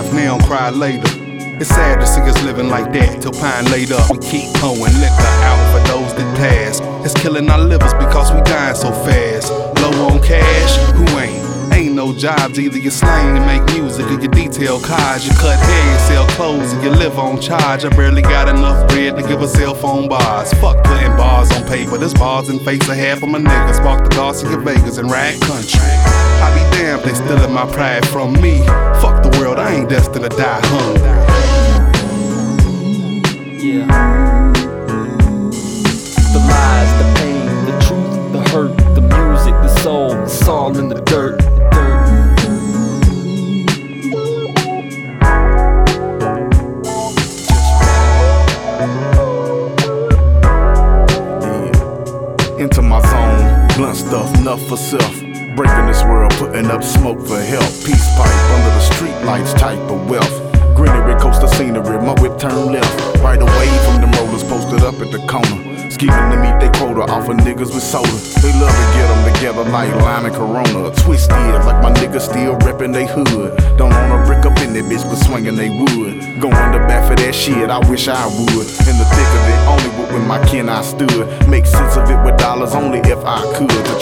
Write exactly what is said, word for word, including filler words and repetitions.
laugh now, cry later. It's sad to see us living like that. Till pine laid up, we keep pouring liquor out for those that pass. It's killing our livers because we dying so fast. Low on cash, who ain't? Ain't no jobs, either you slang and make music or you detail cars. You cut hair, you sell clothes, and you live on charge. I barely got enough bread to give a cell phone bars. Fuck putting bars on paper, there's bars in face of half of my niggas. Spark the Garcia Vegas and rag country. I be damned, they stealing my pride from me. Fuck the world, I ain't destined to die hungry. Yeah. The lies, the pain, the truth, the hurt, the music, the soul, it's all in the dirt. Into my zone, blunt stuff, enough for self. Breaking this world, putting up smoke for help. Peace pipe under the street lights, type of wealth. Greenery, coastal scenery, my whip turn left. Right away from them rollers posted up at the corner. Scheming to meet their quota off of niggas with soda. They love to get them together like lime and Corona. Twisted like my niggas still reppin' they hood. Don't wanna brick up in that bitch but swinging they wood. Going to bat for that shit, I wish I would. In the thick of it, only with when my kin I stood. Make sense of it with dollars only if I could. To